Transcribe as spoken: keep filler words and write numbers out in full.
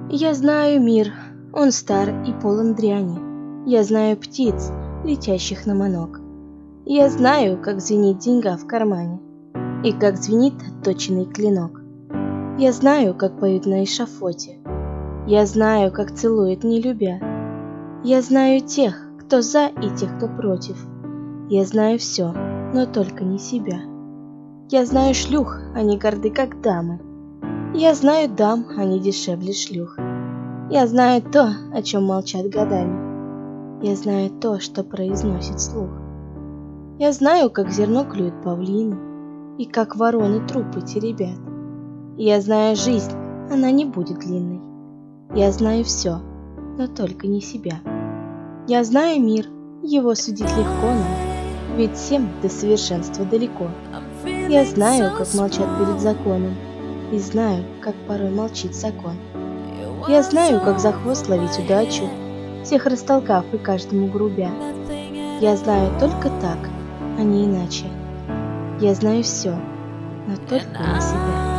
Я знаю мир, он стар и полон дряни. Я знаю птиц, летящих на манок. Я знаю, как звенит деньга в кармане, и как звенит отточенный клинок. Я знаю, как поют на эшафоте. Я знаю, как целуют, не любя. Я знаю тех, кто за, и тех, кто против. Я знаю все, но только не себя. Я знаю шлюх, они горды, как дамы. Я знаю дам, они дешевле шлюх. Я знаю то, о чем молчат годами. Я знаю то, что произносит слух. Я знаю, как зерно клюют павлины, и как вороны трупы теребят. Я знаю жизнь, она не будет длинной. Я знаю все, но только не себя. Я знаю мир, его судить легко нам, ведь всем до совершенства далеко. Я знаю, как молчат перед законом, и знаю, как порой молчит закон. Я знаю, как за хвост ловить удачу, всех растолкав и каждому грубя. Я знаю только так, а не иначе. Я знаю все, но только не себя.